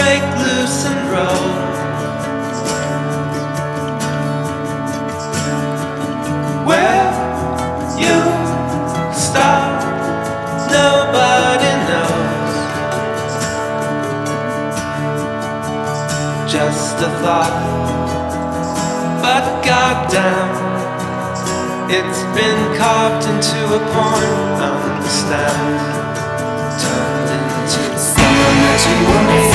break loose and roll. Where you start, nobody knows. Just a thought, but goddamn, it's been carved into a poem. Understand? Turned into someone that you want.